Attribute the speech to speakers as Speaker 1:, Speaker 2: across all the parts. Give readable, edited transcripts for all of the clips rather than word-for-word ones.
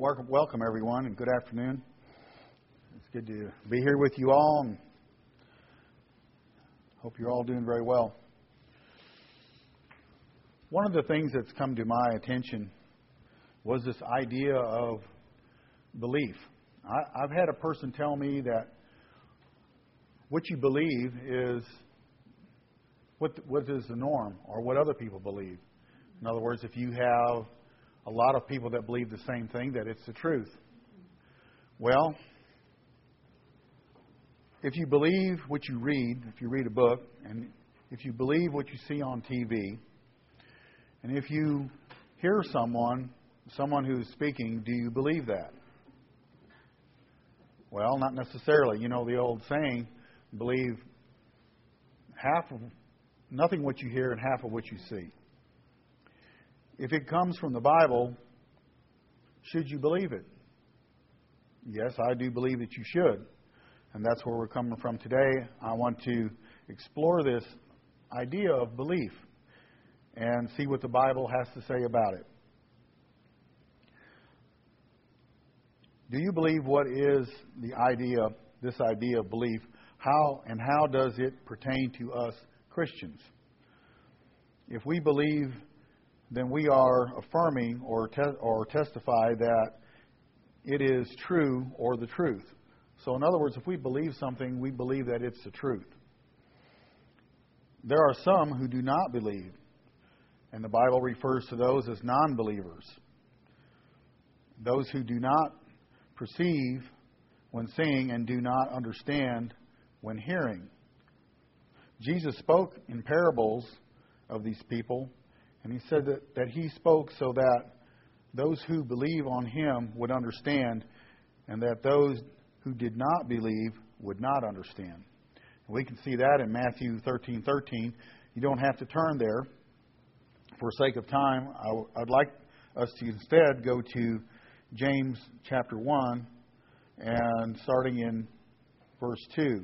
Speaker 1: Welcome everyone, and good afternoon. It's good to be here with you all, and hope you're all doing very well. One of the things that's come to my attention was this idea of belief. I've had a person tell me that what you believe is what is the norm, or what other people believe. In other words, if you have a lot of people that believe the same thing, that it's the truth. Well, if you believe what you read, if you read a book, and if you believe what you see on TV, and if you hear someone who's speaking, do you believe that? Well, not necessarily. You know the old saying, believe nothing what you hear and half of what you see. If it comes from the Bible, should you believe it? Yes, I do believe that you should. And that's where we're coming from today. I want to explore this idea of belief and see what the Bible has to say about it. Do you believe what is this idea of belief? How does it pertain to us Christians? If we believe, then we are affirming or testify that it is true or the truth. So in other words, if we believe something, we believe that it's the truth. There are some who do not believe, and the Bible refers to those as non-believers. Those who do not perceive when seeing and do not understand when hearing. Jesus spoke in parables of these people, and he said that he spoke so that those who believe on him would understand, and that those who did not believe would not understand. And we can see that in Matthew 13:13. You don't have to turn there. For sake of time, I'd like us to instead go to James chapter 1 and starting in verse 2.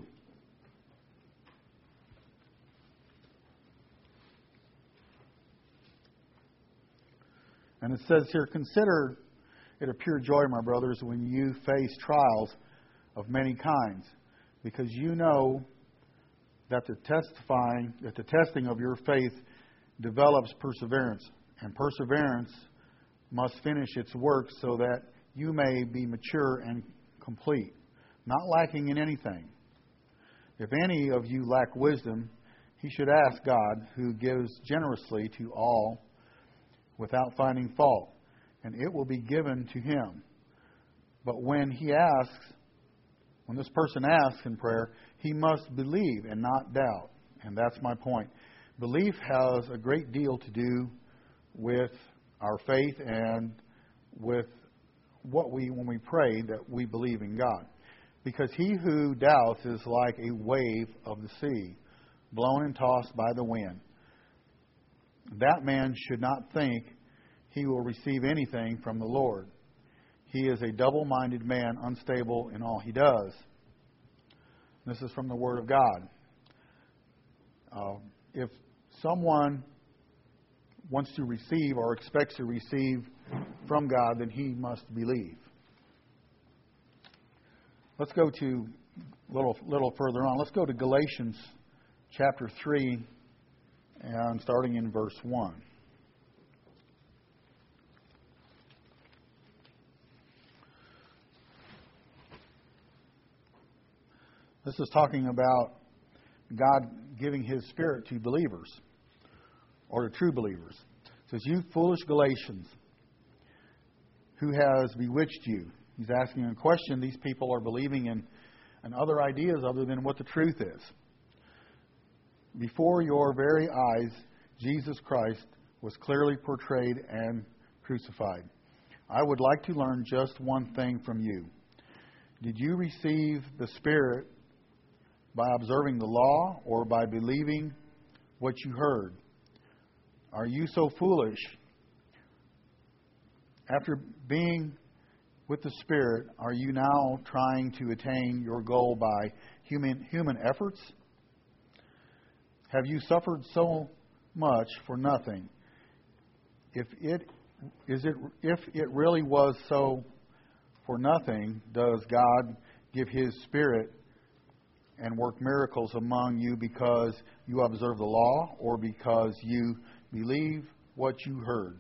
Speaker 1: And it says here, "Consider it a pure joy, my brothers, when you face trials of many kinds, because you know that the testing of your faith develops perseverance, and perseverance must finish its work so that you may be mature and complete, not lacking in anything. If any of you lack wisdom, he should ask God, who gives generously to all without finding fault, and it will be given to him. But when this person asks in prayer, he must believe and not doubt." And that's my point. Belief has a great deal to do with our faith and with when we pray that we believe in God. Because he who doubts is like a wave of the sea, blown and tossed by the wind. That man should not think he will receive anything from the Lord. He is a double-minded man, unstable in all he does. This is from the Word of God. If someone wants to receive or expects to receive from God, then he must believe. Let's go to a little further on. Let's go to Galatians chapter 3 and starting in verse 1. This is talking about God giving His Spirit to believers, or to true believers. It says, "You foolish Galatians, who has bewitched you?" He's asking a question. These people are believing in other ideas other than what the truth is. "Before your very eyes, Jesus Christ was clearly portrayed and crucified. I would like to learn just one thing from you. Did you receive the Spirit by observing the law or by believing what you heard? Are you so foolish? After being with the Spirit, are you now trying to attain your goal by human efforts? Have you suffered so much for nothing? If it really was so For nothing does God give His Spirit and work miracles among you because you observe the law or because you believe what you heard.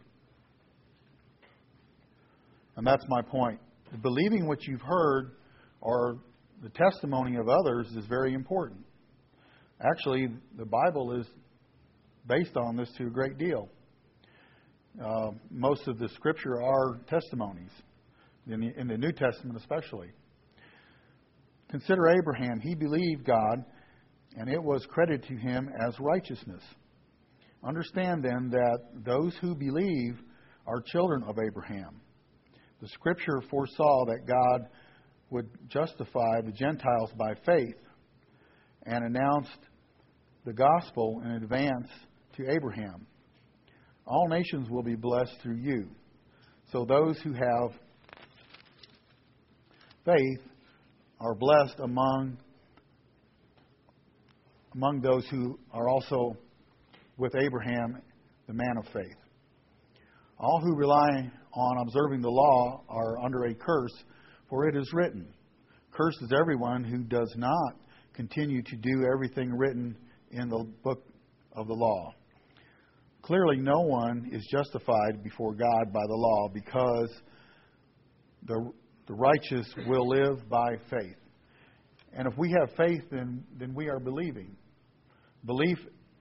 Speaker 1: And that's my point. Believing what you've heard or the testimony of others is very important. Actually, the Bible is based on this to a great deal. Most of the Scripture are testimonies, in the New Testament especially. Consider Abraham. He believed God, and it was credited to him as righteousness. Understand then that those who believe are children of Abraham. The Scripture foresaw that God would justify the Gentiles by faith and announced the gospel in advance to Abraham. All nations will be blessed through you. So those who have faith are blessed among those who are also with Abraham, the man of faith. All who rely on observing the law are under a curse, for it is written, "Cursed is everyone who does not continue to do everything written in the book of the law." Clearly, no one is justified before God by the law because the righteous will live by faith. And if we have faith, then we are believing. Belief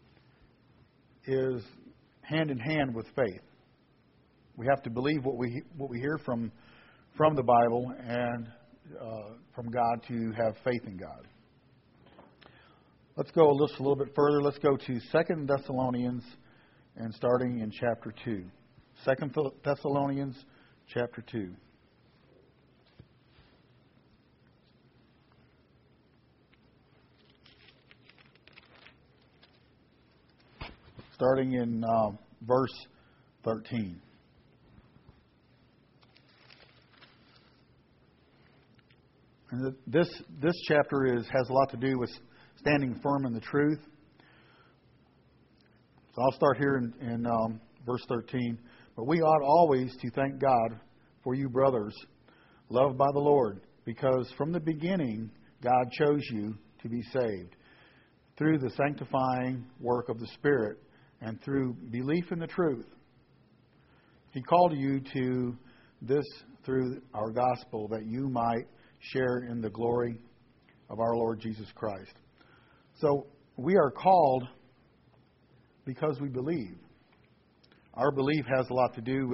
Speaker 1: is hand in hand with faith. We have to believe what we hear from the Bible and from God to have faith in God. Let's go just a little bit further. Let's go to 2 Thessalonians and starting in chapter 2. 2 Thessalonians chapter 2. Starting in verse 13. And this chapter has a lot to do with standing firm in the truth. So I'll start here in verse 13. But we ought always to thank God for you, brothers, loved by the Lord, because from the beginning God chose you to be saved through the sanctifying work of the Spirit and through belief in the truth. He called you to this through our gospel, that you might share in the glory of our Lord Jesus Christ. So we are called because we believe. Our belief has a lot to do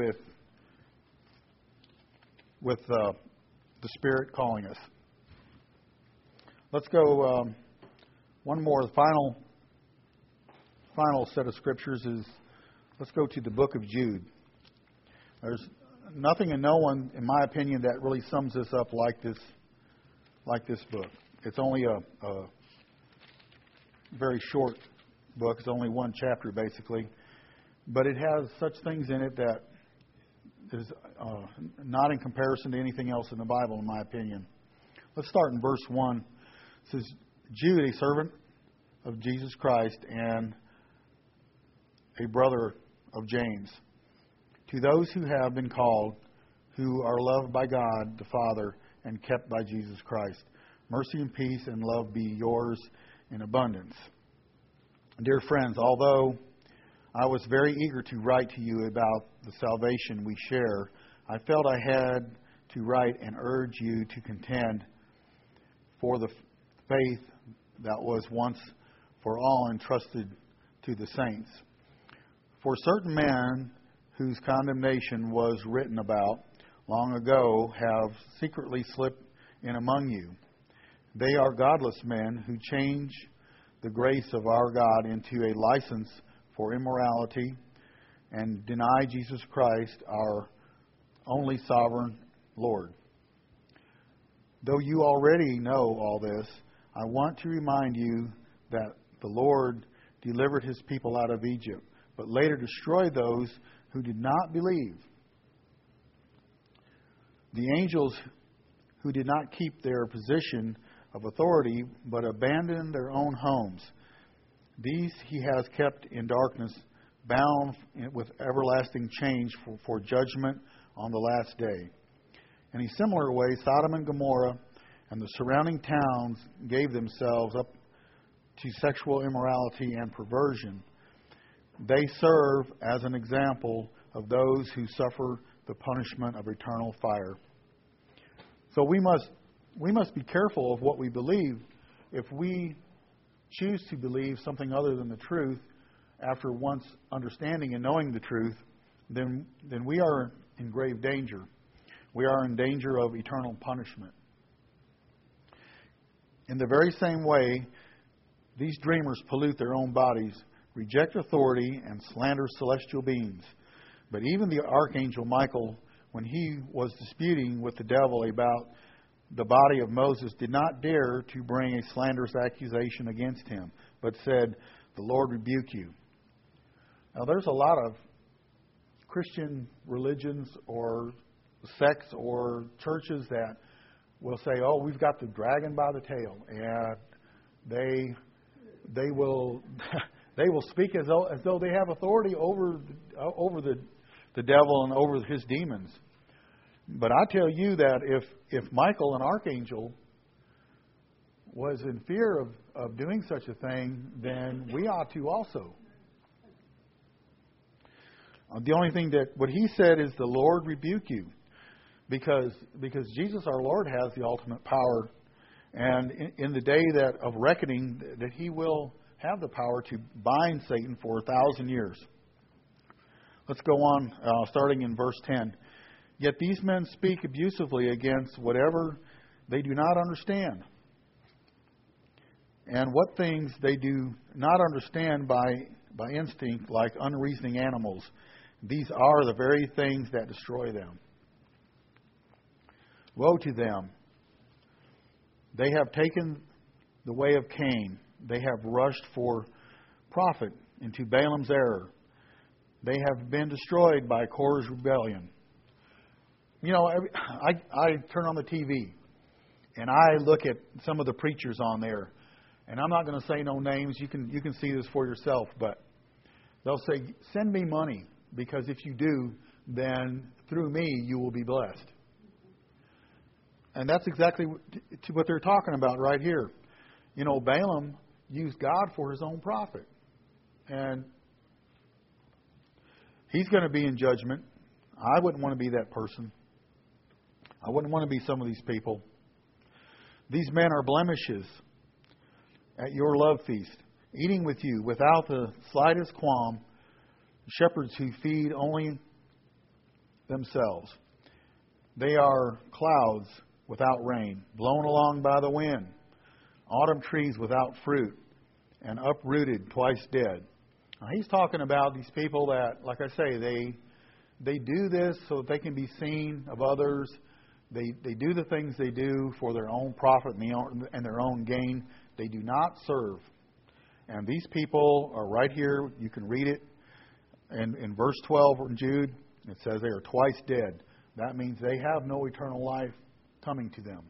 Speaker 1: with the Spirit calling us. Let's go one more. The final set of scriptures is, let's go to the book of Jude. There's nothing and no one, in my opinion, that really sums this up like this book. It's only a very short book. It's only one chapter, basically. But it has such things in it that is not in comparison to anything else in the Bible, in my opinion. Let's start in verse 1. It says, Jude, a servant of Jesus Christ and a brother of James, to those who have been called, who are loved by God the Father and kept by Jesus Christ, mercy and peace and love be yours in abundance. Dear friends, although I was very eager to write to you about the salvation we share, I felt I had to write and urge you to contend for the faith that was once for all entrusted to the saints. For certain men whose condemnation was written about long ago have secretly slipped in among you. They are godless men who change the grace of our God into a license for immorality and deny Jesus Christ, our only sovereign Lord. Though you already know all this, I want to remind you that the Lord delivered His people out of Egypt, but later destroyed those who did not believe. The angels who did not keep their position of authority, but abandoned their own homes, these He has kept in darkness, bound with everlasting chains for judgment on the last day. In a similar way, Sodom and Gomorrah and the surrounding towns gave themselves up to sexual immorality and perversion. They serve as an example of those who suffer the punishment of eternal fire. So we must be careful of what we believe. If we choose to believe something other than the truth after once understanding and knowing the truth, then we are in grave danger. We are in danger of eternal punishment. In the very same way, these dreamers pollute their own bodies, reject authority, and slander celestial beings. But even the archangel Michael, when he was disputing with the devil about the body of Moses, did not dare to bring a slanderous accusation against him, but said, "The Lord rebuke you." Now, there's a lot of Christian religions or sects or churches that will say, "Oh, we've got the dragon by the tail," and they will they will speak as though they have authority over the devil and over his demons. But I tell you that if Michael, an archangel, was in fear of doing such a thing, then we ought to also. The only thing that what he said is, "The Lord rebuke you," because Jesus our Lord has the ultimate power, and in the day of reckoning, that he will have the power to bind Satan for 1,000 years. Let's go on, starting in verse 10. "Yet these men speak abusively against whatever they do not understand. And what things they do not understand by instinct, like unreasoning animals, these are the very things that destroy them. Woe to them! They have taken the way of Cain. They have rushed for profit into Balaam's error. They have been destroyed by Korah's rebellion." You know, I turn on the TV and I look at some of the preachers on there, and I'm not going to say no names. You can see this for yourself, but they'll say, "Send me money, because if you do, then through me you will be blessed." And that's exactly what they're talking about right here. You know, Balaam used God for his own profit, and he's going to be in judgment. I wouldn't want to be that person. I wouldn't want to be some of these people. "These men are blemishes at your love feast, eating with you without the slightest qualm, shepherds who feed only themselves. They are clouds without rain, blown along by the wind, autumn trees without fruit, and uprooted, twice dead." Now, he's talking about these people that, like I say, they do this so that they can be seen of others. They do the things they do for their own profit and their own gain. They do not serve. And these people are right here. You can read it. And in verse 12 in Jude, it says they are twice dead. That means they have no eternal life coming to them.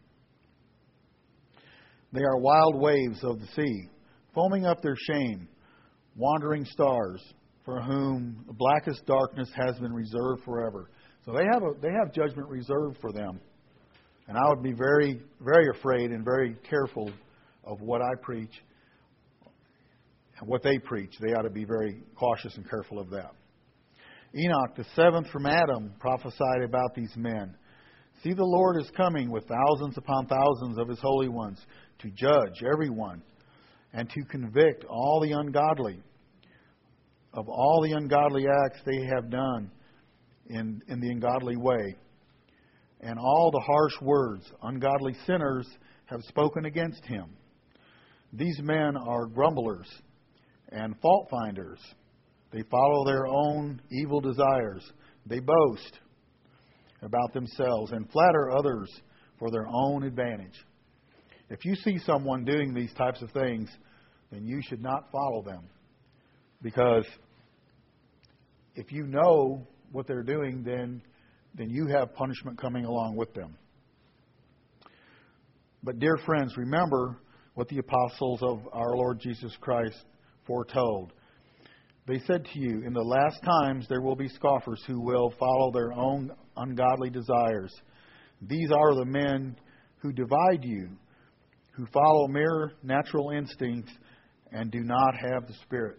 Speaker 1: "They are wild waves of the sea, foaming up their shame, wandering stars, for whom the blackest darkness has been reserved forever." So they have judgment reserved for them. And I would be very, very afraid and very careful of what I preach and what they preach. They ought to be very cautious and careful of that. "Enoch, the seventh from Adam, prophesied about these men. See, the Lord is coming with thousands upon thousands of his holy ones to judge everyone and to convict all the ungodly of all the ungodly acts they have done in the ungodly way, and all the harsh words ungodly sinners have spoken against him. These men are grumblers and fault finders. They follow their own evil desires. They boast about themselves and flatter others for their own advantage." If you see someone doing these types of things, then you should not follow them. Because if you know what they're doing, then you have punishment coming along with them. But dear friends, remember what the apostles of our Lord Jesus Christ foretold. They said to you, "In the last times there will be scoffers who will follow their own ungodly desires. These are the men who divide you, who follow mere natural instincts and do not have the Spirit.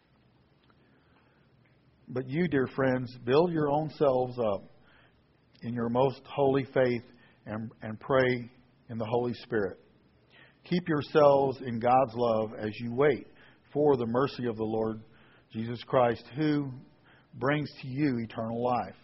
Speaker 1: But you, dear friends, build your own selves up in your most holy faith and pray in the Holy Spirit. Keep yourselves in God's love as you wait for the mercy of the Lord Jesus Christ, who brings to you eternal life.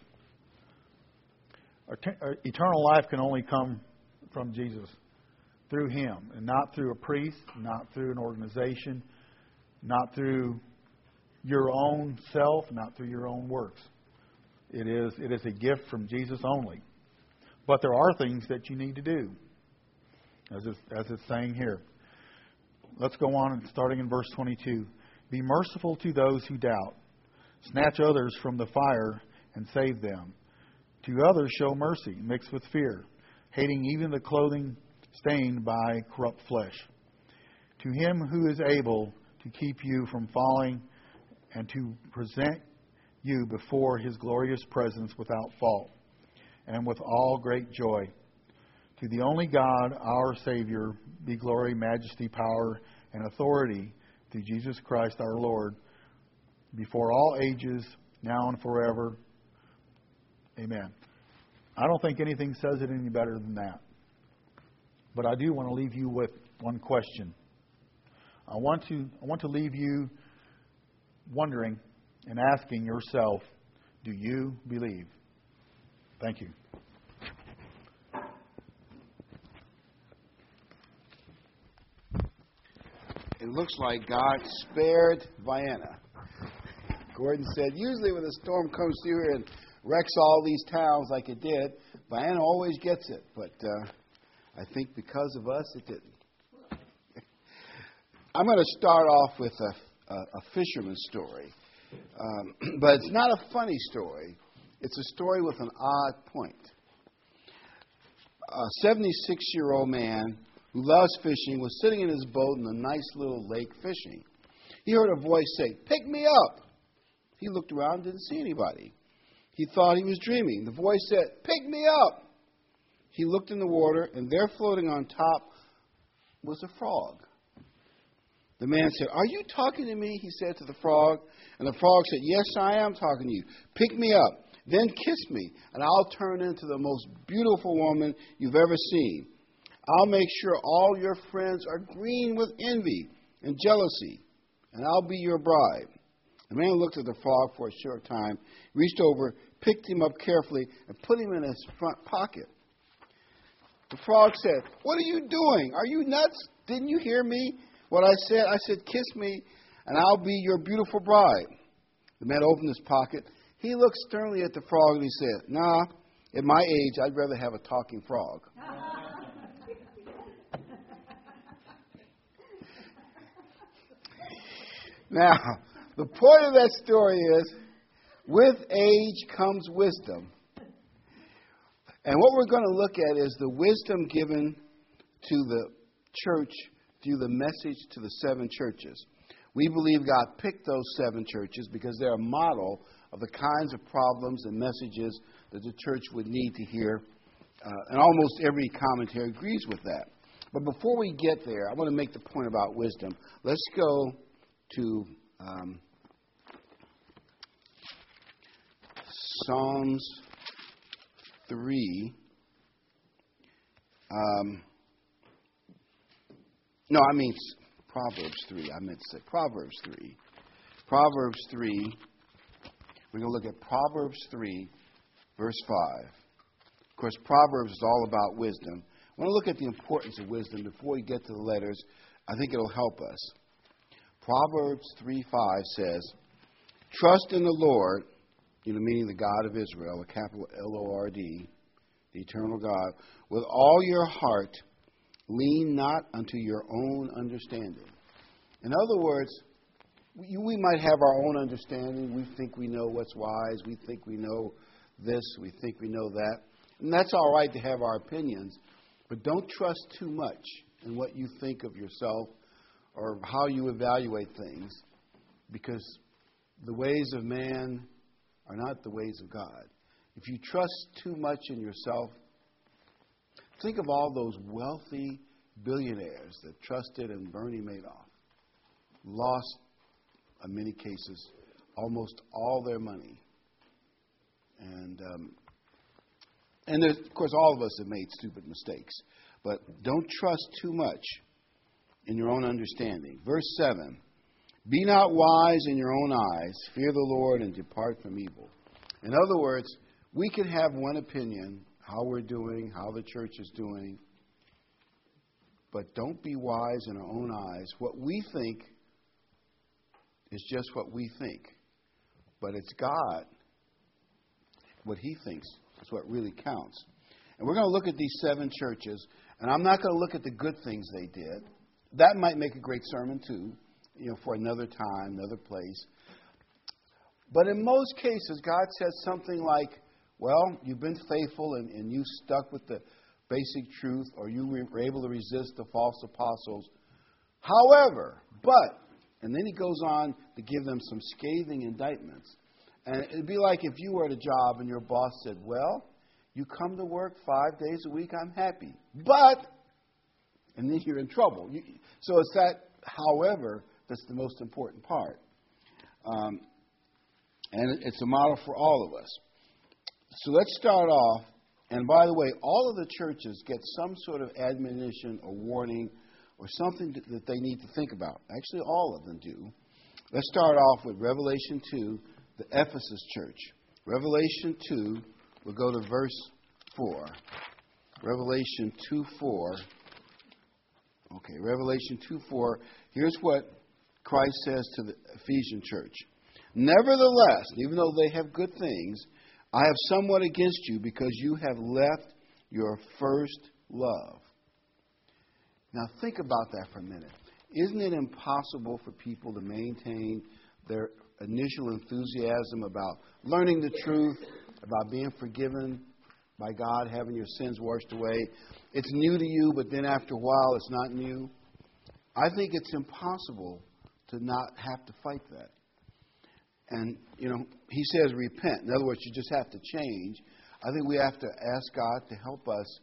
Speaker 1: Eternal life can only come from Jesus, through Him, and not through a priest, not through an organization, not through your own self, not through your own works. It is a gift from Jesus only. But there are things that you need to do, as it's saying here. Let's go on, starting in verse 22. Be merciful to those who doubt. Snatch others from the fire and save them. To others show mercy, mixed with fear, hating even the clothing stained by corrupt flesh. To Him who is able to keep you from falling and to present you before His glorious presence without fault and with all great joy. To the only God, our Savior, be glory, majesty, power, and authority through Jesus Christ our Lord, before all ages, now and forever. Amen. I don't think anything says it any better than that. But I do want to leave you with one question. I want to leave you wondering and asking yourself, do you believe? Thank you.
Speaker 2: It looks like God spared Vienna. Gordon said, usually when a storm comes through here and wrecks all these towns like it did, Vienna always gets it. But I think because of us, it didn't. I'm going to start off with a fisherman's story. But it's not a funny story. It's a story with an odd point. A 76-year-old man who loves fishing was sitting in his boat in a nice little lake fishing. He heard a voice say, "Pick me up." He looked around and didn't see anybody. He thought he was dreaming. The voice said, "Pick me up." He looked in the water, and there floating on top was a frog. The man said, "Are you talking to me?" he said to the frog. And the frog said, "Yes, I am talking to you. Pick me up, then kiss me, and I'll turn into the most beautiful woman you've ever seen. I'll make sure all your friends are green with envy and jealousy, and I'll be your bride." The man looked at the frog for a short time, reached over, picked him up carefully, and put him in his front pocket. The frog said, "What are you doing? Are you nuts? Didn't you hear me? What I said? I said, kiss me, and I'll be your beautiful bride." The man opened his pocket. He looked sternly at the frog, and he said, "Nah, at my age, I'd rather have a talking frog." Now, the point of that story is, with age comes wisdom. And what we're going to look at is the wisdom given to the church through the message to the 7 churches. We believe God picked those 7 churches because they're a model of the kinds of problems and messages that the church would need to hear. And almost every commentary agrees with that. But before we get there, I want to make the point about wisdom. Let's go to Psalms 3. Proverbs 3. I meant to say Proverbs 3. Proverbs 3. We're going to look at Proverbs 3, verse 5. Of course, Proverbs is all about wisdom. I want to look at the importance of wisdom before we get to the letters. I think it'll help us. Proverbs 3:5 says, "Trust in the Lord," meaning the God of Israel, a capital L-O-R-D, the eternal God, "with all your heart, lean not unto your own understanding." In other words, we might have our own understanding. We think we know what's wise. We think we know this. We think we know that. And that's all right to have our opinions. But don't trust too much in what you think of yourself or how you evaluate things, because the ways of man are not the ways of God. If you trust too much in yourself, Think of all those wealthy billionaires that trusted in Bernie Madoff. Lost, in many cases, almost all their money. And of course, all of us have made stupid mistakes. But don't trust too much in your own understanding. Verse 7, be not wise in your own eyes. Fear the Lord and depart from evil. In other words, we can have one opinion, how we're doing, how the church is doing. But don't be wise in our own eyes. What we think is just what we think. But it's God. What He thinks is what really counts. And we're going to look at these 7 churches. And I'm not going to look at the good things they did. That might make a great sermon too, for another time, another place. But in most cases, God says something like, well, you've been faithful and you stuck with the basic truth, or you were able to resist the false apostles. However, and then He goes on to give them some scathing indictments. And it'd be like if you were at a job and your boss said, well, you come to work 5 days a week, I'm happy. But, and then you're in trouble. So it's that, however, that's the most important part. And it's a model for all of us. So let's start off. And by the way, all of the churches get some sort of admonition or warning or something that they need to think about. Actually, all of them do. Let's start off with Revelation 2, the Ephesus church. Revelation 2, we'll go to verse 4. Revelation 2:4. Okay, Revelation 2:4. Here's what Christ says to the Ephesian church. Nevertheless, even though they have good things, I have somewhat against you because you have left your first love. Now think about that for a minute. Isn't it impossible for people to maintain their initial enthusiasm about learning the truth, about being forgiven by God, having your sins washed away? It's new to you, but then after a while it's not new. I think it's impossible to not have to fight that. And, He says repent. In other words, you just have to change. I think we have to ask God to help us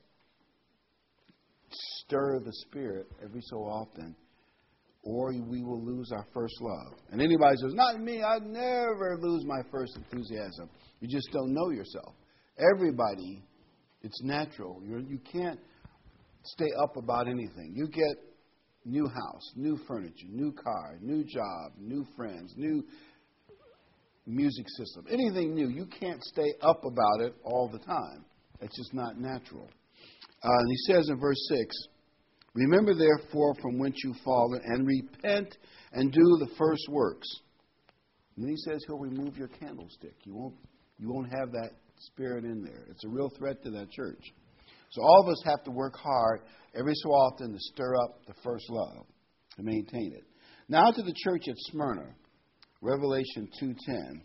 Speaker 2: stir the Spirit every so often, or we will lose our first love. And anybody says, not me, I'd never lose my first enthusiasm. You just don't know yourself. Everybody, it's natural. You can't stay up about anything. You get new house, new furniture, new car, new job, new friends, new music system, anything new. You can't stay up about it all the time. It's just not natural. And He says in verse 6, remember therefore from whence you've fallen, and repent and do the first works. And then He says He'll remove your candlestick. You won't have that spirit in there. It's a real threat to that church. So all of us have to work hard every so often to stir up the first love, to maintain it. Now to the church at Smyrna, Revelation 2:10.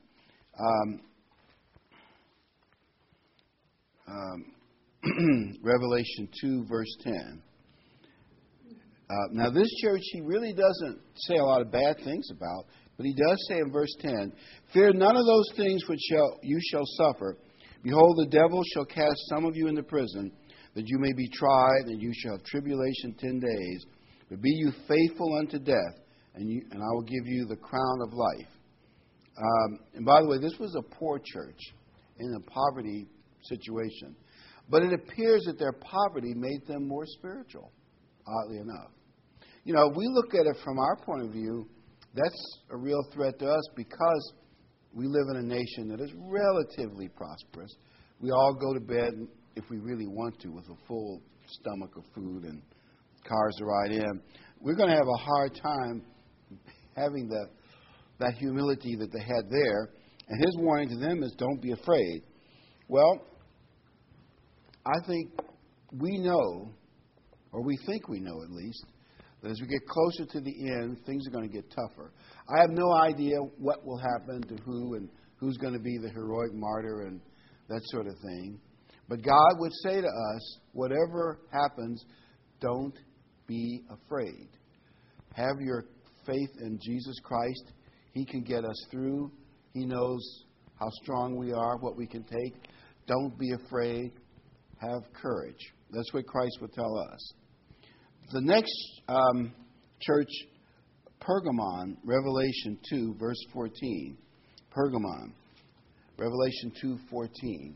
Speaker 2: Revelation 2, verse 10. Now this church He really doesn't say a lot of bad things about, but He does say in verse 10, fear none of those things which you shall suffer. Behold, the devil shall cast some of you into prison, that you may be tried, and you shall have tribulation 10 days. But be you faithful unto death, and I will give you the crown of life. And by the way, this was a poor church in a poverty situation. But it appears that their poverty made them more spiritual, oddly enough. We look at it from our point of view, that's a real threat to us because we live in a nation that is relatively prosperous. We all go to bed, if we really want to, with a full stomach of food and cars to ride in. We're going to have a hard time having that humility that they had there. And His warning to them is, don't be afraid. Well, I think we know, or we think we know at least, that as we get closer to the end, things are going to get tougher. I have no idea what will happen to who and who's going to be the heroic martyr and that sort of thing. But God would say to us, whatever happens, don't be afraid. Have your faith in Jesus Christ. He can get us through. He knows how strong we are, what we can take. Don't be afraid. have courage. That's what Christ would tell us. The next church, Pergamon, Revelation 2, verse 14. Pergamon, Revelation 2:14.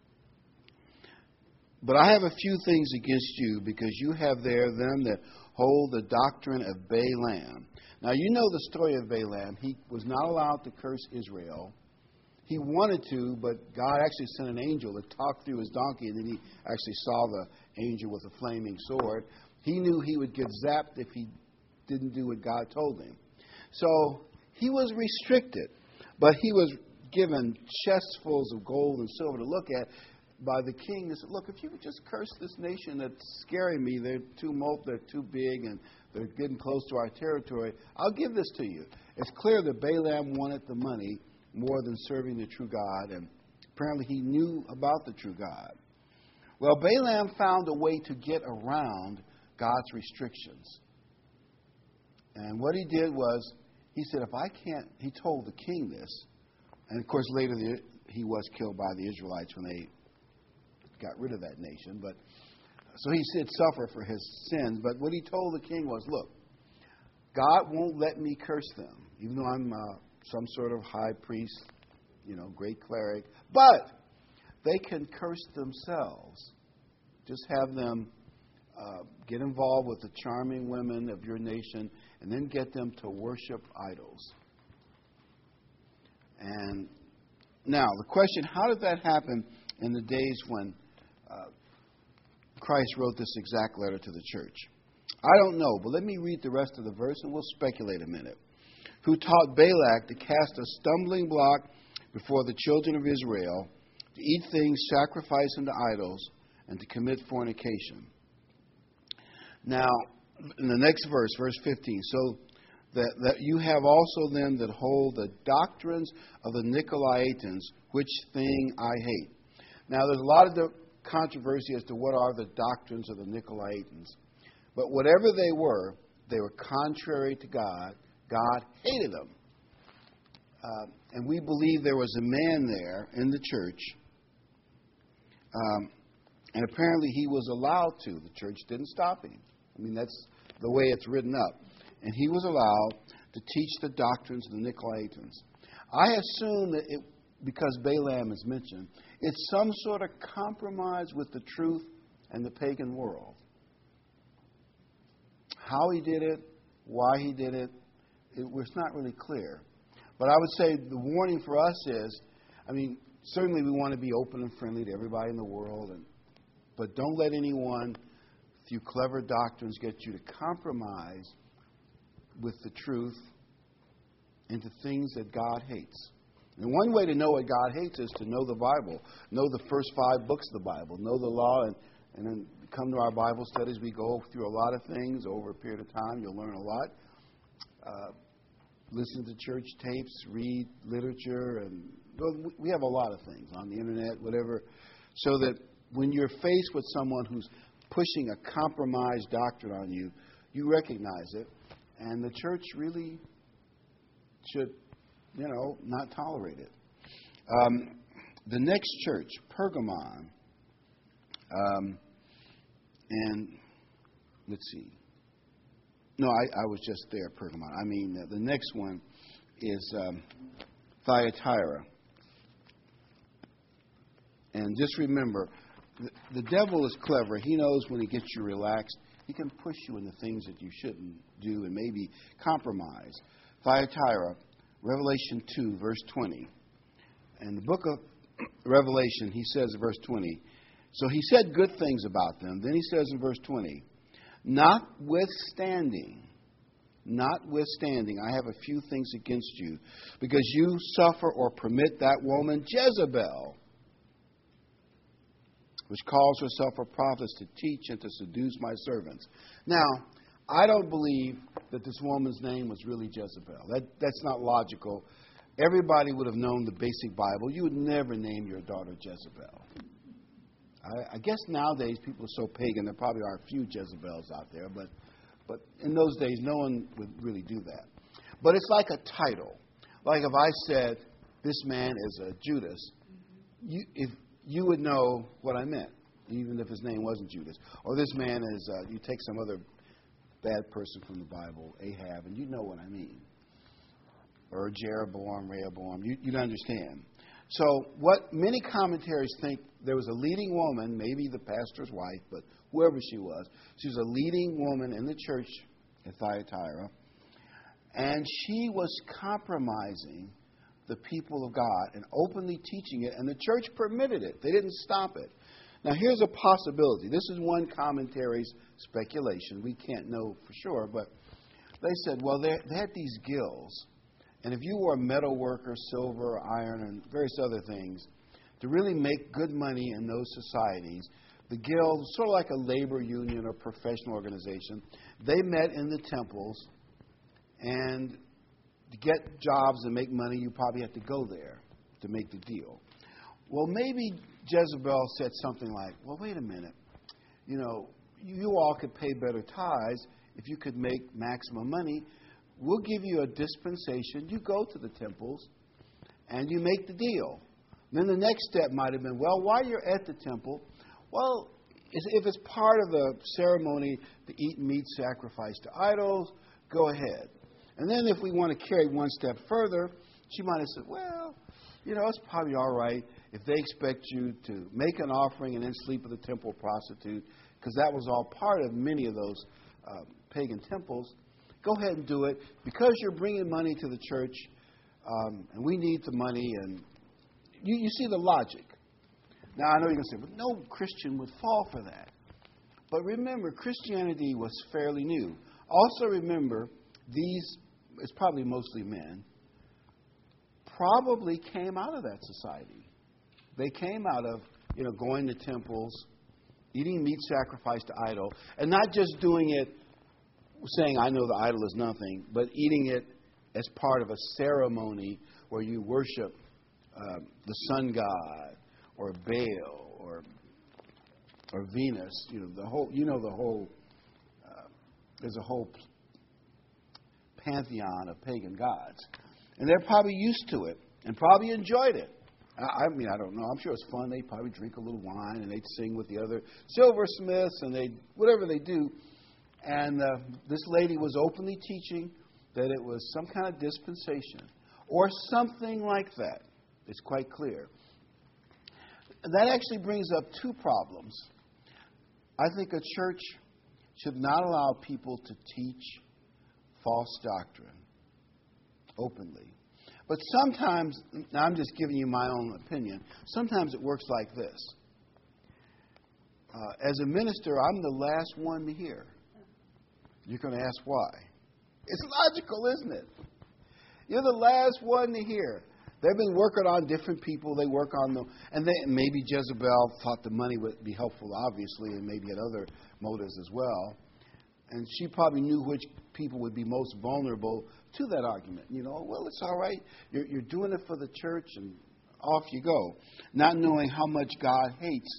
Speaker 2: But I have a few things against you, because you have there them that hold the doctrine of Balaam. Now, you know the story of Balaam. He was not allowed to curse Israel. He wanted to, but God actually sent an angel to talk through his donkey, and then he actually saw the angel with a flaming sword. He knew he would get zapped if he didn't do what God told him. So he was restricted, but he was given chests full of gold and silver to look at by the king. He said, look, if you would just curse this nation that's scaring me, they're too big, and they're getting close to our territory, I'll give this to you. It's clear that Balaam wanted the money more than serving the true God, and apparently he knew about the true God. Well, Balaam found a way to get around God's restrictions. And what he did was, he said, if I can't, he told the king this, and of course later he was killed by the Israelites when they got rid of that nation, but so he said suffer for his sins. But what he told the king was, look, God won't let me curse them, even though I'm some sort of high priest, great cleric, but they can curse themselves. Just have them get involved with the charming women of your nation, and then get them to worship idols. And now the question, how did that happen in the days when Christ wrote this exact letter to the church? I don't know, but let me read the rest of the verse and we'll speculate a minute. Who taught Balak to cast a stumbling block before the children of Israel, to eat things sacrificed unto idols, and to commit fornication. Now, in the next verse, verse 15, so that you have also them that hold the doctrines of the Nicolaitans, which thing I hate. Now, there's a lot of controversy as to what are the doctrines of the Nicolaitans. But whatever they were contrary to God. God hated them. And we believe there was a man there in the church, and apparently he was allowed to. The church didn't stop him. I mean, that's the way it's written up. And he was allowed to teach the doctrines of the Nicolaitans. I assume that because Balaam is mentioned, it's some sort of compromise with the truth and the pagan world. How he did it, why he did it, it was not really clear. But I would say the warning for us is, certainly we want to be open and friendly to everybody in the world, but don't let anyone, through clever doctrines, get you to compromise with the truth into things that God hates. And one way to know what God hates is to know the Bible, know the first 5 books of the Bible, know the law, and then come to our Bible studies. We go through a lot of things over a period of time. You'll learn a lot. Listen to church tapes, read literature, and we have a lot of things on the internet, whatever, so that when you're faced with someone who's pushing a compromised doctrine on you, you recognize it, and the church really should, not tolerate it. The next church, Pergamon, and let's see. No, I was just there, Pergamon. The next one is Thyatira. And just remember, the devil is clever. He knows when he gets you relaxed, he can push you into things that you shouldn't do and maybe compromise. Thyatira, Revelation 2, verse 20. In the book of Revelation, he says in verse 20, so he said good things about them. Then he says in verse 20, Notwithstanding, I have a few things against you, because you suffer or permit that woman Jezebel, which calls herself a prophet, to teach and to seduce my servants. Now, I don't believe that this woman's name was really Jezebel. That's not logical. Everybody would have known the basic Bible. You would never name your daughter Jezebel. I guess nowadays people are so pagan, there probably are a few Jezebels out there, but in those days no one would really do that. But it's like a title. Like if I said, this man is a Judas, you would know what I meant. even if his name wasn't Judas. Or this man is, you take some other bad person from the Bible, Ahab, and you know what I mean. Or Jeroboam, Rehoboam, you'd understand. So what many commentaries think, there was a leading woman, maybe the pastor's wife, but whoever she was a leading woman in the church at Thyatira, and she was compromising the people of God and openly teaching it, and the church permitted it. They didn't stop it. Now, here's a possibility. This is one commentary's speculation. We can't know for sure, but they said, well, they had these guilds, and if you were a metal worker, silver, iron, and various other things, to really make good money in those societies, the guild, sort of like a labor union or professional organization, they met in the temples, and to get jobs and make money, you probably have to go there to make the deal. Well, maybe Jezebel said something like, well, wait a minute. You know, you all could pay better tithes if you could make maximum money. We'll give you a dispensation. You go to the temples and you make the deal. Then the next step might have been, well, while you're at the temple, well, if it's part of the ceremony to eat meat sacrificed to idols, go ahead. And then if we want to carry one step further, she might have said, well, you know, it's probably all right if they expect you to make an offering and then sleep with a temple prostitute, because that was all part of many of those pagan temples. Go ahead and do it. Because you're bringing money to the church, and we need the money, and you see the logic. Now, I know you're going to say, but no Christian would fall for that. But remember, Christianity was fairly new. Also remember, these, it's probably mostly men, probably came out of that society. They came out of, you know, going to temples, eating meat sacrificed to idol, and not just doing it saying, I know the idol is nothing, but eating it as part of a ceremony where you worship the sun god or Baal or Venus. You know, the whole, there's a whole pantheon of pagan gods. And they're probably used to it and probably enjoyed it. I mean, I don't know. I'm sure it's fun. They'd probably drink a little wine and they'd sing with the other silversmiths and they'd, whatever they do. And this lady was openly teaching that it was some kind of dispensation or something like that. It's quite clear. That actually brings up two problems. I think a church should not allow people to teach false doctrine openly. But sometimes, now I'm just giving you my own opinion, sometimes it works like this. As a minister, I'm the last one to hear. You're going to ask why. It's logical, isn't it? You're the last one to hear. They've been working on different people. They work on them. And maybe Jezebel thought the money would be helpful, obviously, and maybe had other motives as well. And she probably knew which people would be most vulnerable to that argument. You know, well, it's all right. You're doing it for the church, and off you go. Not knowing how much God hates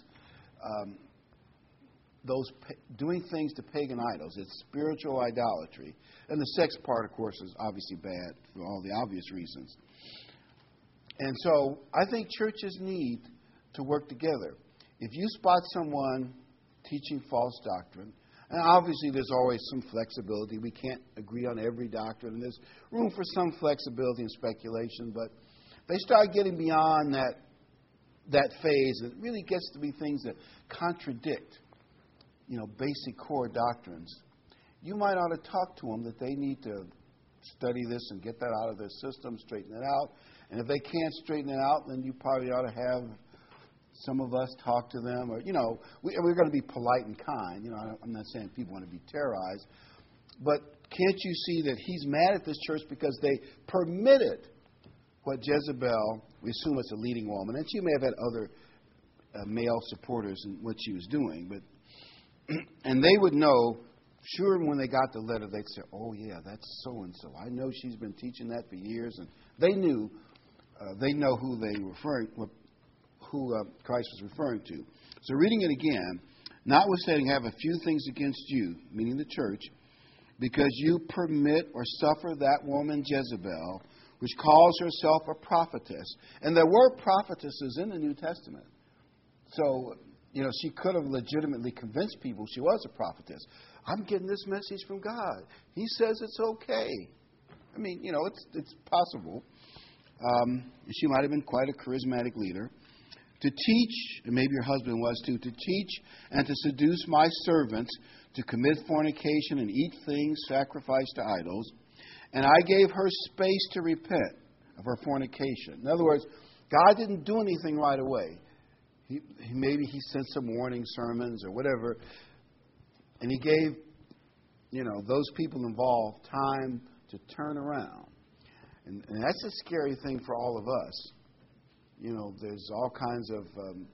Speaker 2: those doing things to pagan idols. It's spiritual idolatry. And the sex part, of course, is obviously bad for all the obvious reasons. And so I think churches need to work together. If you spot someone teaching false doctrine, and obviously there's always some flexibility. We can't agree on every doctrine, and there's room for some flexibility and speculation, but they start getting beyond that phase. It really gets to be things that contradict, you know, basic core doctrines. You might ought to talk to them that they need to study this and get that out of their system, straighten it out. And if they can't straighten it out, then you probably ought to have some of us talk to them. Or, you know, we're going to be polite and kind. You know, I'm not saying people want to be terrorized. But can't you see that he's mad at this church because they permitted what Jezebel, we assume it's a leading woman, and she may have had other male supporters in what she was doing, but and they would know, sure, when they got the letter, they'd say, oh, yeah, that's so-and-so. I know she's been teaching that for years. And they knew, they know who they were referring, who Christ was referring to. So reading it again, notwithstanding have a few things against you, meaning the church, because you permit or suffer that woman Jezebel, which calls herself a prophetess. And the word prophetess is in the New Testament. So She could have legitimately convinced people she was a prophetess. I'm getting this message from God. He says it's okay. I mean, it's possible. She might have been quite a charismatic leader. To teach, and maybe your husband was too, to teach and to seduce my servants to commit fornication and eat things sacrificed to idols. And I gave her space to repent of her fornication. In other words, God didn't do anything right away. Maybe he sent some warning sermons or whatever, and he gave, those people involved time to turn around. And that's a scary thing for all of us. There's all kinds of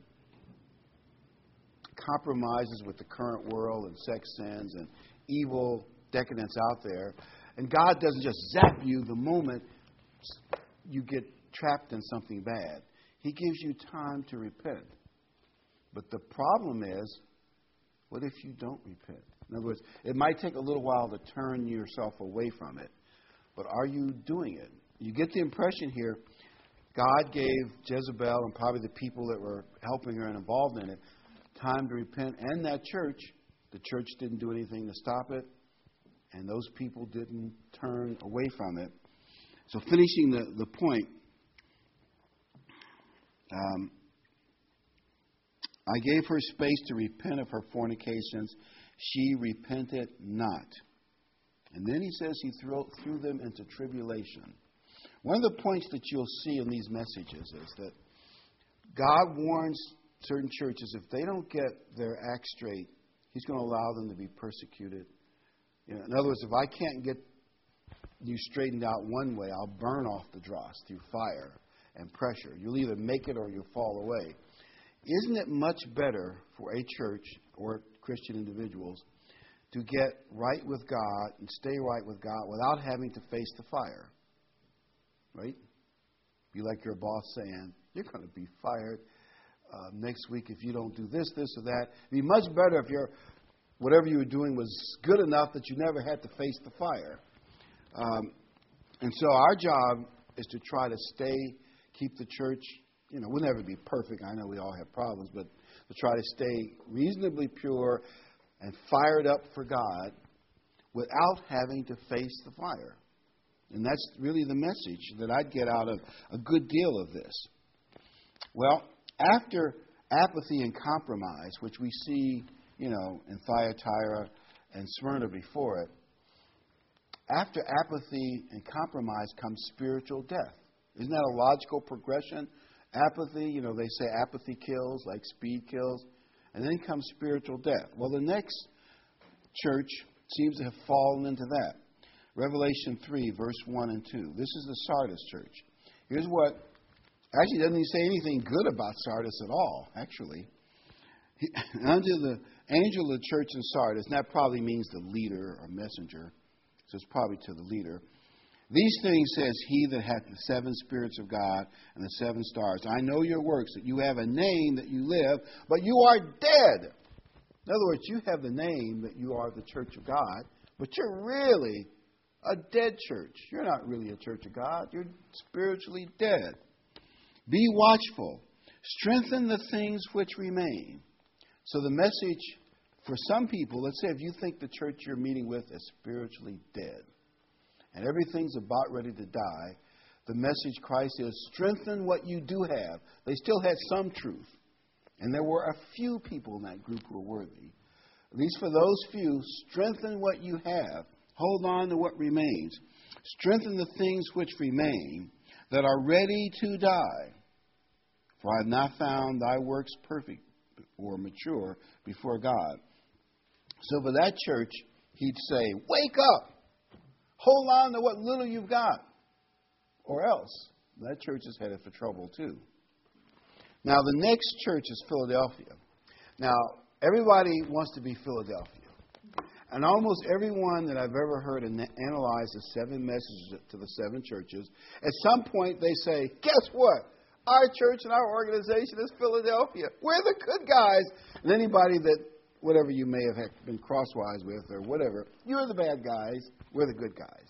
Speaker 2: compromises with the current world and sex sins and evil decadence out there. And God doesn't just zap you the moment you get trapped in something bad. He gives you time to repent. But the problem is, what if you don't repent? In other words, it might take a little while to turn yourself away from it. But are you doing it? You get the impression here, God gave Jezebel and probably the people that were helping her and involved in it time to repent, and that church. The church didn't do anything to stop it, and those people didn't turn away from it. So finishing the point, I gave her space to repent of her fornications. She repented not. And then he says he threw them into tribulation. One of the points that you'll see in these messages is that God warns certain churches if they don't get their act straight, he's going to allow them to be persecuted. In other words, if I can't get you straightened out one way, I'll burn off the dross through fire and pressure. You'll either make it or you'll fall away. Isn't it much better for a church or Christian individuals to get right with God and stay right with God without having to face the fire? Right? Be like your boss saying, you're going to be fired next week if you don't do this, this, or that. It'd be much better if whatever you were doing was good enough that you never had to face the fire. And so our job is to try to keep the church, we'll never be perfect. I know we all have problems, but to try to stay reasonably pure and fired up for God without having to face the fire. And that's really the message that I'd get out of a good deal of this. Well, after apathy and compromise, which we see, in Thyatira and Smyrna before it, after apathy and compromise comes spiritual death. Isn't that a logical progression? Apathy, they say apathy kills, like speed kills. And then comes spiritual death. Well, the next church seems to have fallen into that. Revelation 3, verse 1 and 2. This is the Sardis church. Here's what, actually doesn't even say anything good about Sardis at all, actually. Unto the angel of the church in Sardis, and that probably means the leader or messenger, so it's probably to the leader. These things says he that hath the seven spirits of God and the seven stars. I know your works, that you have a name that you live, but you are dead. In other words, you have the name that you are the church of God, but you're really a dead church. You're not really a church of God. You're spiritually dead. Be watchful. Strengthen the things which remain. So the message for some people, let's say if you think the church you're meeting with is spiritually dead and everything's about ready to die, the message Christ is strengthen what you do have. They still had some truth. And there were a few people in that group who were worthy. At least for those few, strengthen what you have. Hold on to what remains. Strengthen the things which remain that are ready to die. For I have not found thy works perfect or mature before God. So for that church, he'd say, wake up. Hold on to what little you've got. Or else, that church is headed for trouble too. Now, the next church is Philadelphia. Now, everybody wants to be Philadelphia. And almost everyone that I've ever heard analyze the seven messages to the seven churches, at some point they say, guess what? Our church and our organization is Philadelphia. We're the good guys. And anybody that, whatever you may have been crosswise with or whatever, you're the bad guys. We're the good guys.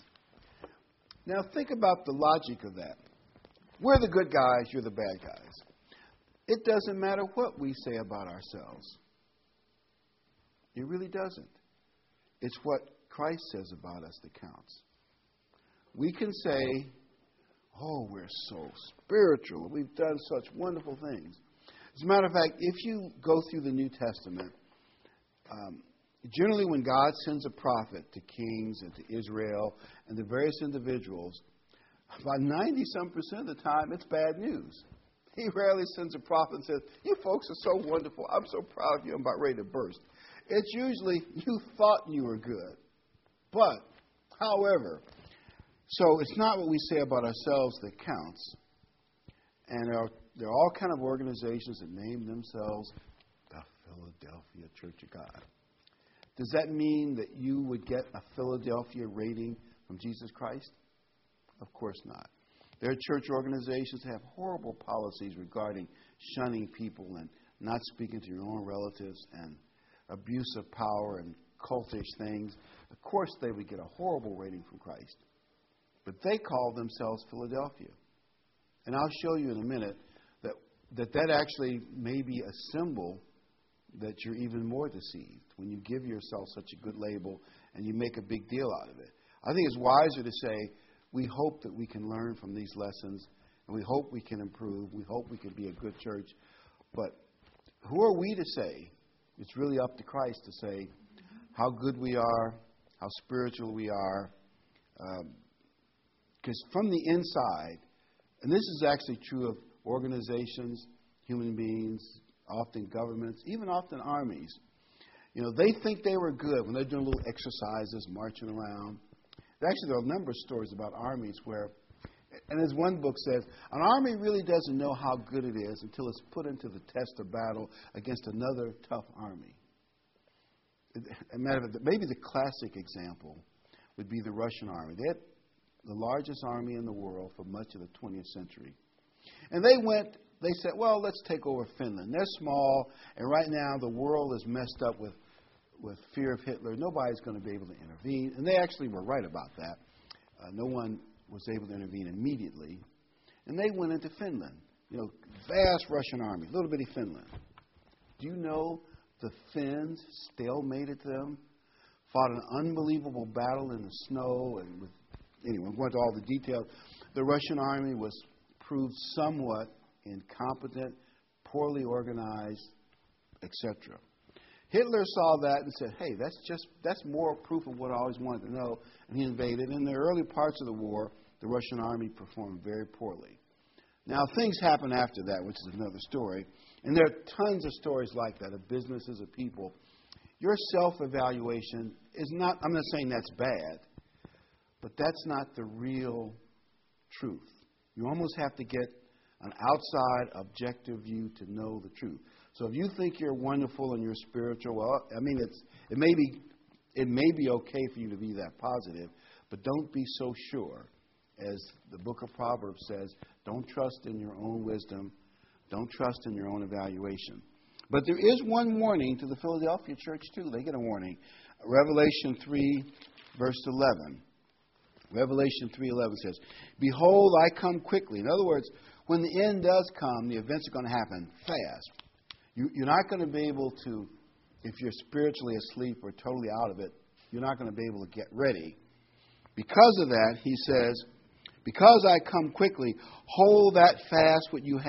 Speaker 2: Now think about the logic of that. We're the good guys. You're the bad guys. It doesn't matter what we say about ourselves. It really doesn't. It's what Christ says about us that counts. We can say, oh, we're so spiritual. We've done such wonderful things. As a matter of fact, if you go through the New Testament, generally when God sends a prophet to kings and to Israel and to various individuals, about 90-some% of the time, it's bad news. He rarely sends a prophet and says, you folks are so wonderful. I'm so proud of you. I'm about ready to burst. It's usually, you thought you were good. But, however, so it's not what we say about ourselves that counts. And there are all kind of organizations that name themselves the Philadelphia Church of God. Does that mean that you would get a Philadelphia rating from Jesus Christ? Of course not. There are church organizations that have horrible policies regarding shunning people and not speaking to your own relatives and abuse of power and cultish things. Of course, they would get a horrible rating from Christ. But they call themselves Philadelphia. And I'll show you in a minute that actually may be a symbol that you're even more deceived when you give yourself such a good label and you make a big deal out of it. I think it's wiser to say, we hope that we can learn from these lessons, and we hope we can improve. We hope we can be a good church. But who are we to say? It's really up to Christ to say how good we are, how spiritual we are. Because from the inside, and this is actually true of organizations, human beings, often governments, even often armies. You know, they think they were good when they're doing little exercises, marching around. Actually, there are a number of stories about armies where, and as one book says, an army really doesn't know how good it is until it's put into the test of battle against another tough army. Maybe the classic example would be the Russian army. They had the largest army in the world for much of the 20th century. And they said, well, let's take over Finland. They're small, and right now the world is messed up with fear of Hitler. Nobody's going to be able to intervene. And they actually were right about that. No one was able to intervene immediately. And they went into Finland. You know, vast Russian army, little bitty Finland. Do you know the Finns stalemated them, fought an unbelievable battle in the snow, and anyway, going into all the details. The Russian army was proved somewhat incompetent, poorly organized, etc. Hitler saw that and said, hey, that's more proof of what I always wanted to know, and he invaded. In the early parts of the war, the Russian army performed very poorly. Now, things happen after that, which is another story, and there are tons of stories like that, of businesses, of people. Your self-evaluation is not, I'm not saying that's bad, but that's not the real truth. You almost have to get an outside, objective view to know the truth. So if you think you're wonderful and you're spiritual, well, I mean, it may be okay for you to be that positive, but don't be so sure. As the book of Proverbs says, don't trust in your own wisdom. Don't trust in your own evaluation. But there is one warning to the Philadelphia church, too. They get a warning. Revelation 3, verse 11. Revelation 3:11 says, behold, I come quickly. In other words, when the end does come, the events are going to happen fast. You're not going to be able to, if you're spiritually asleep or totally out of it, you're not going to be able to get ready. Because of that, he says, because I come quickly, hold that fast what you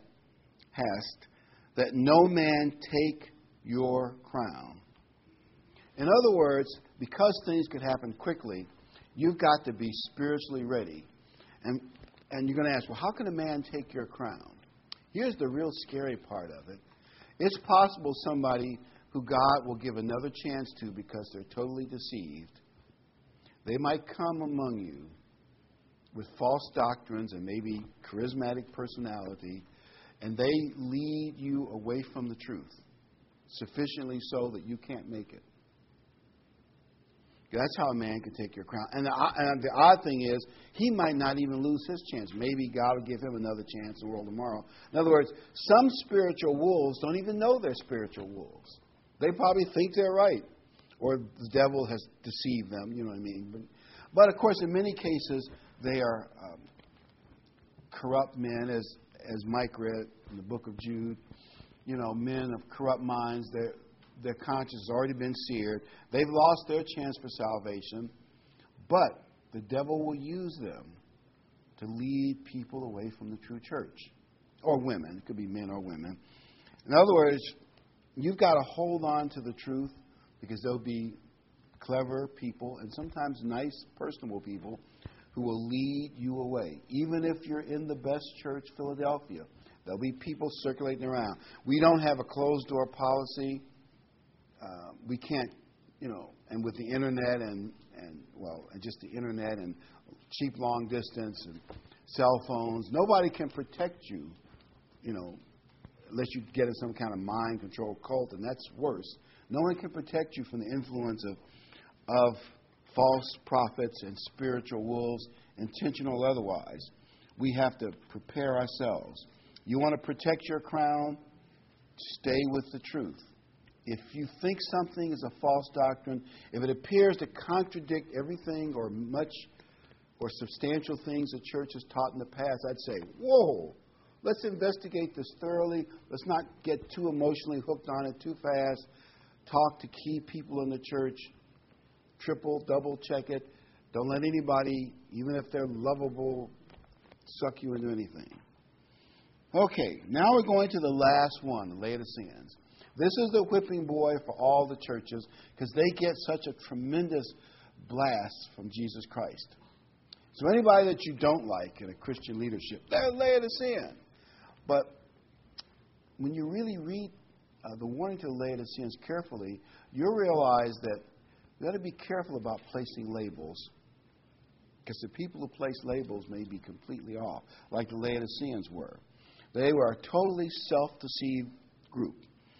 Speaker 2: hast, that no man take your crown. In other words, because things could happen quickly, you've got to be spiritually ready. And you're going to ask, well, how can a man take your crown? Here's the real scary part of it. It's possible somebody who God will give another chance to because they're totally deceived, they might come among you with false doctrines and maybe charismatic personality, and they lead you away from the truth, sufficiently so that you can't make it. That's how a man can take your crown. And the odd thing is, he might not even lose his chance. Maybe God will give him another chance in the world tomorrow. In other words, some spiritual wolves don't even know they're spiritual wolves. They probably think they're right. Or the devil has deceived them, you know what I mean. But of course, in many cases, they are corrupt men, as as Mike read in the book of Jude, men of corrupt minds, their conscience has already been seared. They've lost their chance for salvation, but the devil will use them to lead people away from the true church. Or women. It could be men or women. In other words, you've got to hold on to the truth, because there'll be clever people and sometimes nice, personable people who will lead you away. Even if you're in the best church, Philadelphia, there'll be people circulating around. We don't have a closed-door policy. We can't, and with the internet and just the internet and cheap long distance and cell phones, nobody can protect you, unless you get in some kind of mind control cult, and that's worse. No one can protect you from the influence of false prophets and spiritual wolves, intentional or otherwise. We have to prepare ourselves. You want to protect your crown? Stay with the truth. If you think something is a false doctrine, if it appears to contradict everything or much or substantial things the church has taught in the past, I'd say, whoa, let's investigate this thoroughly. Let's not get too emotionally hooked on it too fast. Talk to key people in the church. Triple, double check it. Don't let anybody, even if they're lovable, suck you into anything. Okay, now we're going to the last one, the Laodiceans. This is the whipping boy for all the churches, because they get such a tremendous blast from Jesus Christ. So anybody that you don't like in a Christian leadership, they're Laodicean. But when you really read the warning to the Laodiceans carefully, you'll realize that you got to be careful about placing labels, because the people who place labels may be completely off, like the Laodiceans were. They were a totally self-deceived group.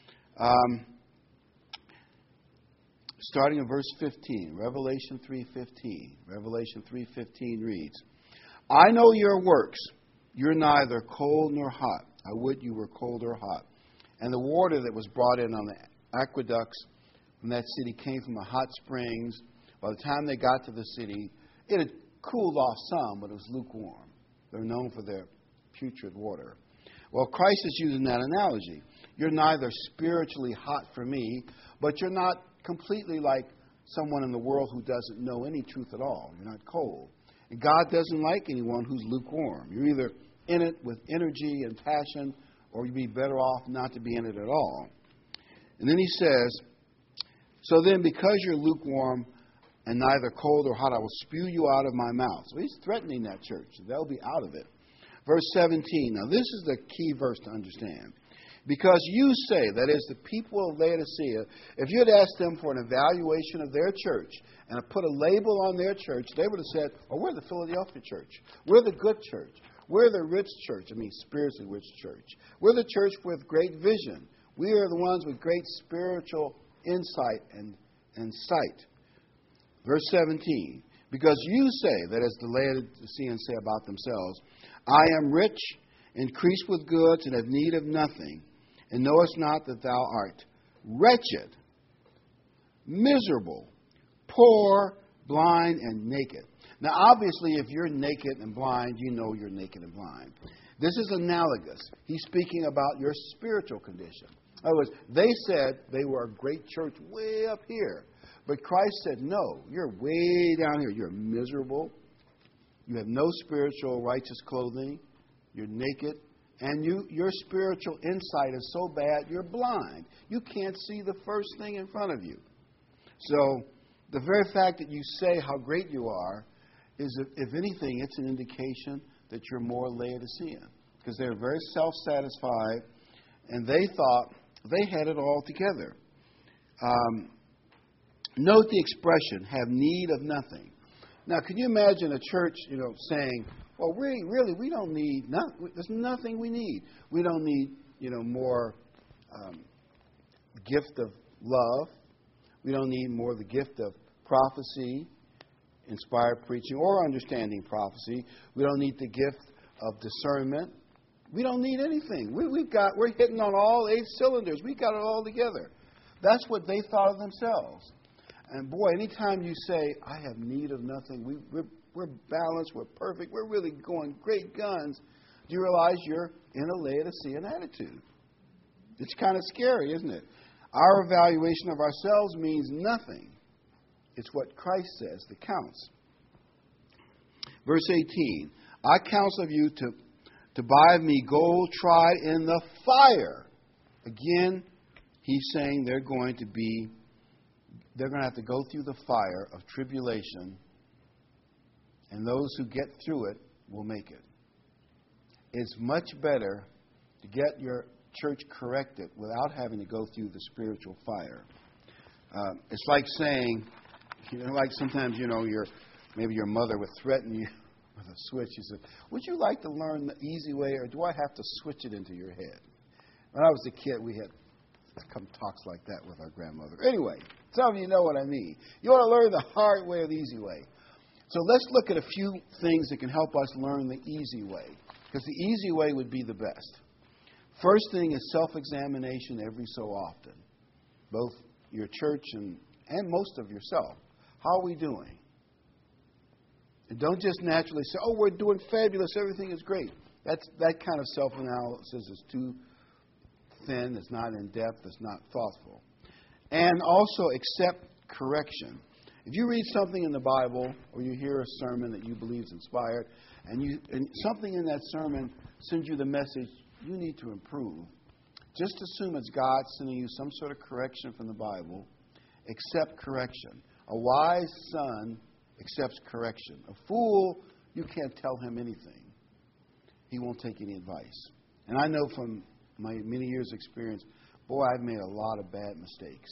Speaker 2: Starting in verse 15, Revelation 3:15. Revelation 3:15 reads, I know your works. You're neither cold nor hot. I would you were cold or hot. And the water that was brought in on the aqueducts from that city came from the hot springs. By the time they got to the city, it had cooled off some, but it was lukewarm. They're known for their putrid water. Well, Christ is using that analogy. You're neither spiritually hot for me, but you're not completely like someone in the world who doesn't know any truth at all. You're not cold. And God doesn't like anyone who's lukewarm. You're either in it with energy and passion, or you'd be better off not to be in it at all. And then he says, so then because you're lukewarm and neither cold or hot, I will spew you out of my mouth. So he's threatening that church. They'll be out of it. Verse 17. Now this is the key verse to understand. Because you say, that is the people of Laodicea, if you had asked them for an evaluation of their church and put a label on their church, they would have said, oh, we're the Philadelphia church. We're the good church. We're the rich church. I mean, spiritually rich church. We're the church with great vision. We are the ones with great spiritual insight and sight. Verse 17. Because you say, that as the Laodiceans say about themselves, I am rich, increased with goods, and have need of nothing, and knowest not that thou art wretched, miserable, poor, blind, and naked. Now, obviously, if you're naked and blind, you know you're naked and blind. This is analogous. He's speaking about your spiritual condition. In other words, they said they were a great church way up here. But Christ said, no, you're way down here. You're miserable. You have no spiritual righteous clothing. You're naked. And your spiritual insight is so bad, you're blind. You can't see the first thing in front of you. So the very fact that you say how great you are is, if anything, it's an indication that you're more Laodicean. Because they're very self-satisfied, and they thought they had it all together. Note the expression, have need of nothing. Now, can you imagine a church, saying, well, we don't need nothing. There's nothing we need. We don't need, more gift of love. We don't need more the gift of prophecy, inspired preaching, or understanding prophecy. We don't need the gift of discernment. We don't need anything. We're hitting on all 8 cylinders. We got it all together. That's what they thought of themselves. And boy, anytime you say, I have need of nothing, we're balanced, we're perfect, we're really going great guns, Do you realize you're in a Laodicean attitude? It's kind of scary, isn't it? Our evaluation of ourselves means nothing. It's what Christ says that counts. Verse 18, I counsel of you to buy of me gold tried in the fire. Again, he's saying they're going to have to go through the fire of tribulation, and those who get through it will make it. It's much better to get your church corrected without having to go through the spiritual fire. It's like saying, like sometimes, maybe your mother would threaten you with a switch. She said, would you like to learn the easy way, or do I have to switch it into your head? When I was a kid, we had come talks like that with our grandmother. Anyway, some of you know what I mean. You want to learn the hard way or the easy way. So let's look at a few things that can help us learn the easy way, because the easy way would be the best. First thing is self-examination every so often, both your church and most of yourself. How are we doing? And don't just naturally say, oh, we're doing fabulous, everything is great. That kind of self-analysis is too thin, it's not in depth, it's not thoughtful. And also accept correction. If you read something in the Bible or you hear a sermon that you believe is inspired, and something in that sermon sends you the message, you need to improve, just assume it's God sending you some sort of correction from the Bible. Accept correction. A wise son accepts correction. A fool, you can't tell him anything. He won't take any advice. And I know from my many years' experience, boy, I've made a lot of bad mistakes.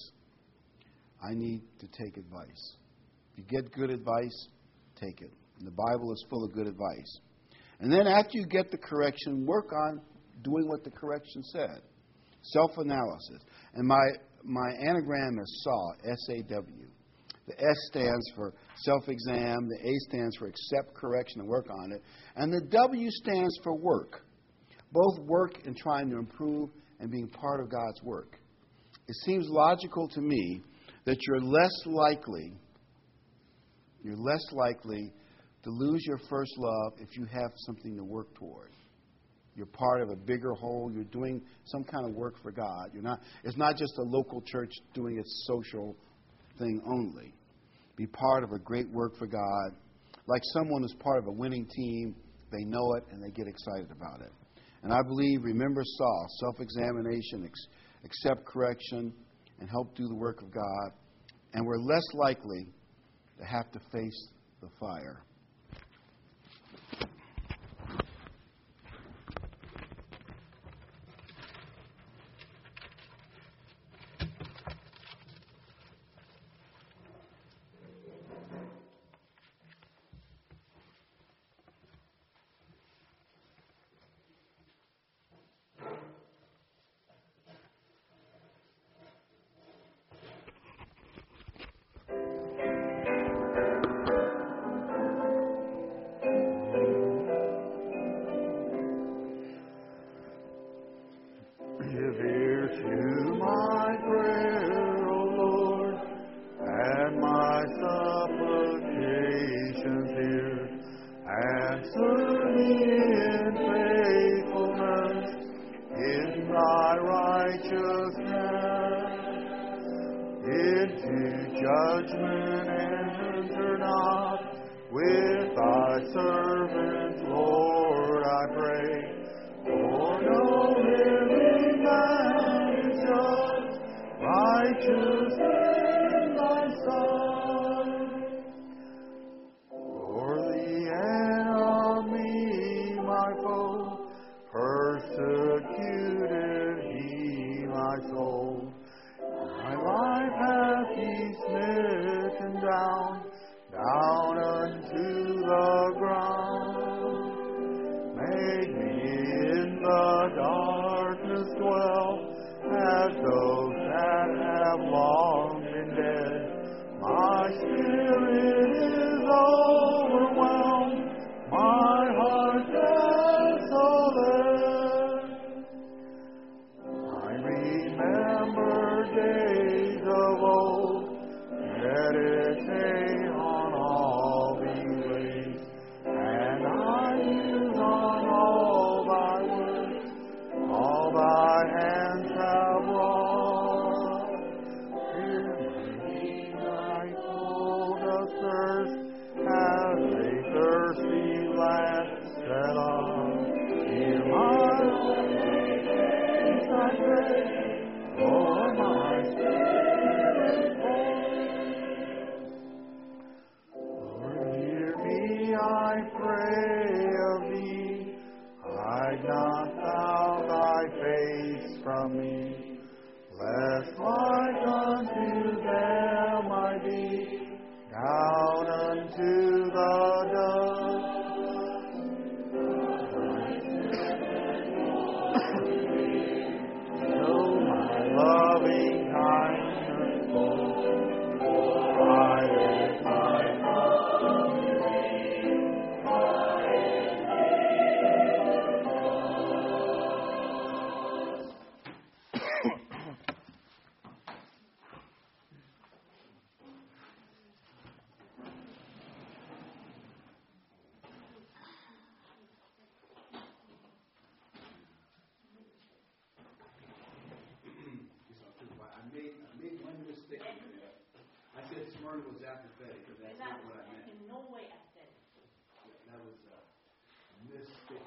Speaker 2: I need to take advice. If you get good advice, take it. And the Bible is full of good advice. And then after you get the correction, work on doing what the correction said. Self-analysis. And my anagram is SAW, S-A-W. The S stands for self-exam. The A stands for accept correction and work on it. And the W stands for work. Both work in trying to improve and being part of God's work. It seems logical to me that you're less likely to lose your first love if you have something to work toward. You're part of a bigger whole. You're doing some kind of work for God. It's not just a local church doing its social thing only. Be part of a great work for God. Like someone who's part of a winning team, they know it and they get excited about it. And I believe, remember Saul, self-examination, accept correction, and help do the work of God. And we're less likely to have to face the fire.
Speaker 1: hands have wrought. Hear me, thy soul doth thirst, as a thirsty land set on. Hear my voice, I pray, for my spirit Lord, hear me, I pray of thee. Hide not thou thy face from me, lest like unto them I be, down unto the dust. Know my loving kindness full, I lift my
Speaker 2: I made one mistake. I said Smyrna was apathetic, but that's not what I meant.
Speaker 3: In no way apathetic.
Speaker 2: That was a mistake.